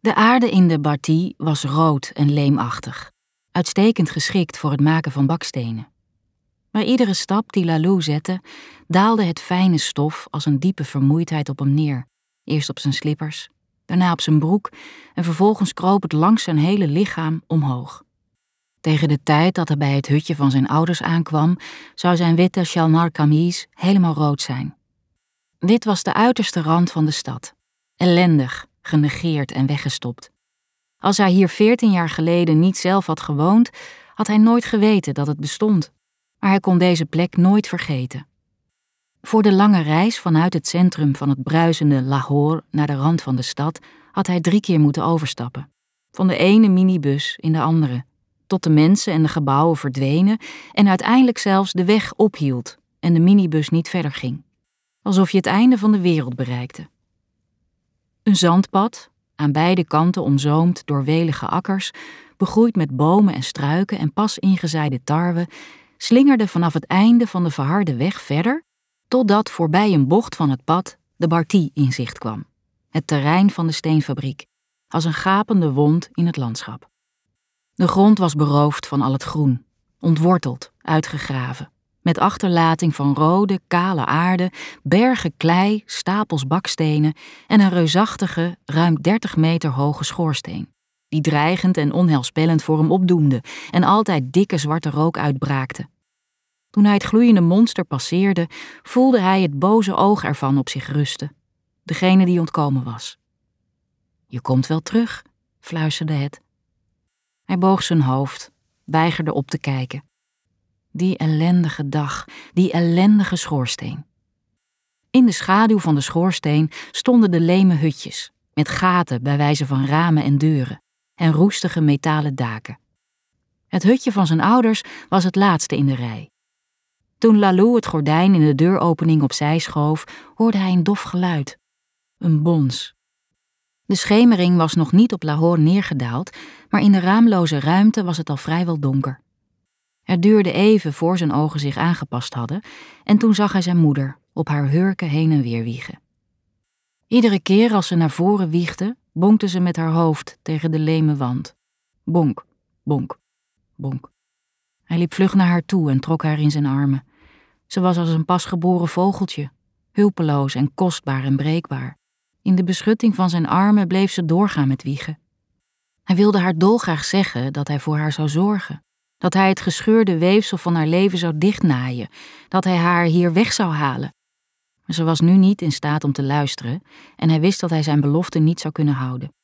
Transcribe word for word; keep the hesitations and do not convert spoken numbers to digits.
De aarde in de Bâtie was rood en leemachtig, uitstekend geschikt voor het maken van bakstenen. Bij iedere stap die Lalou zette, daalde het fijne stof als een diepe vermoeidheid op hem neer. Eerst op zijn slippers, daarna op zijn broek en vervolgens kroop het langs zijn hele lichaam omhoog. Tegen de tijd dat hij bij het hutje van zijn ouders aankwam, zou zijn witte chalmar-kamies helemaal rood zijn. Dit was de uiterste rand van de stad. Ellendig, genegeerd en weggestopt. Als hij hier veertien jaar geleden niet zelf had gewoond, had hij nooit geweten dat het bestond. Maar hij kon deze plek nooit vergeten. Voor de lange reis vanuit het centrum van het bruisende Lahore naar de rand van de stad had hij drie keer moeten overstappen. Van de ene minibus in de andere, tot de mensen en de gebouwen verdwenen en uiteindelijk zelfs de weg ophield en de minibus niet verder ging. Alsof je het einde van de wereld bereikte. Een zandpad, aan beide kanten omzoomd door welige akkers, begroeid met bomen en struiken en pas ingezaaide tarwe, slingerde vanaf het einde van de verharde weg verder, totdat voorbij een bocht van het pad de Bâtie in zicht kwam, het terrein van de steenfabriek, als een gapende wond in het landschap. De grond was beroofd van al het groen, ontworteld, uitgegraven, met achterlating van rode, kale aarde, bergen klei, stapels bakstenen en een reusachtige, ruim dertig meter hoge schoorsteen, die dreigend en onheilspellend voor hem opdoemde en altijd dikke zwarte rook uitbraakte. Toen hij het gloeiende monster passeerde, voelde hij het boze oog ervan op zich rusten, degene die ontkomen was. Je komt wel terug, fluisterde het. Hij boog zijn hoofd, weigerde op te kijken. Die ellendige dag, die ellendige schoorsteen. In de schaduw van de schoorsteen stonden de leme hutjes, met gaten bij wijze van ramen en deuren, en roestige metalen daken. Het hutje van zijn ouders was het laatste in de rij. Toen Lalou het gordijn in de deuropening opzij schoof, hoorde hij een dof geluid. Een bons. De schemering was nog niet op Lahore neergedaald, maar in de raamloze ruimte was het al vrijwel donker. Het duurde even voor zijn ogen zich aangepast hadden en toen zag hij zijn moeder op haar hurken heen en weer wiegen. Iedere keer als ze naar voren wiegde, bonkte ze met haar hoofd tegen de leme wand. Bonk, bonk, bonk. Hij liep vlug naar haar toe en trok haar in zijn armen. Ze was als een pasgeboren vogeltje, hulpeloos en kostbaar en breekbaar. In de beschutting van zijn armen bleef ze doorgaan met wiegen. Hij wilde haar dolgraag zeggen dat hij voor haar zou zorgen, dat hij het gescheurde weefsel van haar leven zou dichtnaaien, dat hij haar hier weg zou halen. Maar ze was nu niet in staat om te luisteren en hij wist dat hij zijn belofte niet zou kunnen houden.